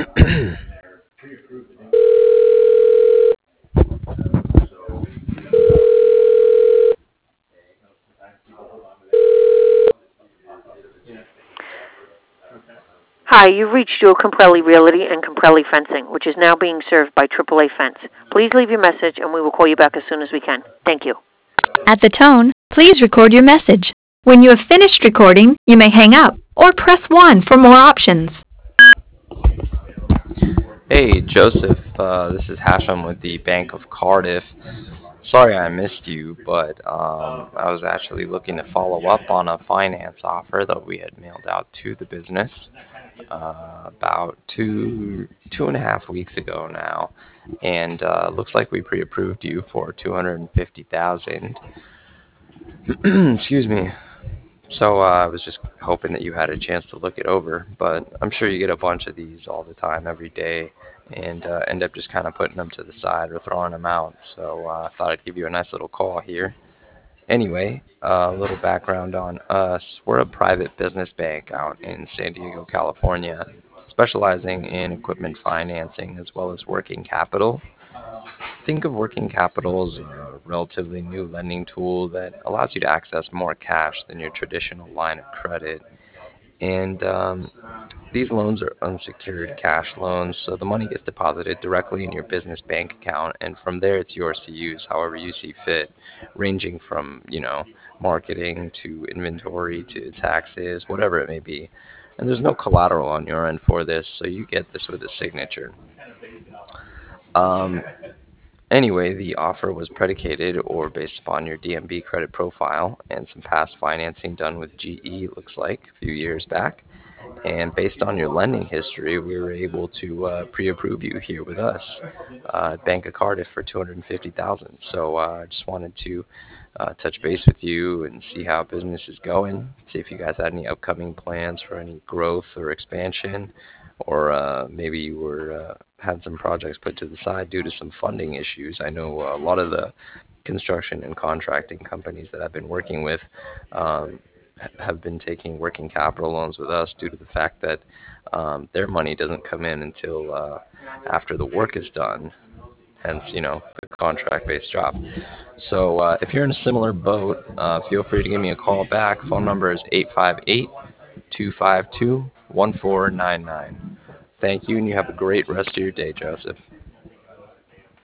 Hi, you've reached Joe Comprelli Realty and Comprelli Fencing, which is now being served by AAA Fence. Please leave your message and we will call you back as soon as we can. Thank you. At the tone, please record your message. When you have finished recording, you may hang up or press 1 for more options. Hey, Joseph, this is Hashem with the Bank of Cardiff. Sorry I missed you, but I was actually looking to follow up on a finance offer that we had mailed out to the business about two and a half weeks ago now, and looks like we pre-approved you for 250,000. Excuse me. So I was just hoping that you had a chance to look it over, but I'm sure you get a bunch of these all the time, every day, and end up just kind of putting them to the side or throwing them out. So I thought I'd give you a nice little call here. Anyway, a little background on us. We're a private business bank out in San Diego, California, specializing in equipment financing as well as working capital. Think of working capital as a relatively new lending tool that allows you to access more cash than your traditional line of credit. And these loans are unsecured cash loans, so the money gets deposited directly in your business bank account, and from there it's yours to use however you see fit, ranging from, marketing to inventory to taxes, whatever it may be. And there's no collateral on your end for this, so you get this with a signature. Um, Anyway, the offer was predicated or based upon your DMB credit profile and some past financing done with GE, looks like, a few years back. And based on your lending history, we were able to pre-approve you here with us at Bank of Cardiff for 250,000. So I just wanted to touch base with you and see how business is going. See if you guys had any upcoming plans for any growth or expansion, or maybe you were had some projects put to the side due to some funding issues. I know a lot of the construction and contracting companies that I've been working with um, have been taking working capital loans with us due to the fact that their money doesn't come in until after the work is done, hence, the contract-based job. So if you're in a similar boat, feel free to give me a call back. Phone number is 858-252-1499. Thank you, and you have a great rest of your day, Joseph.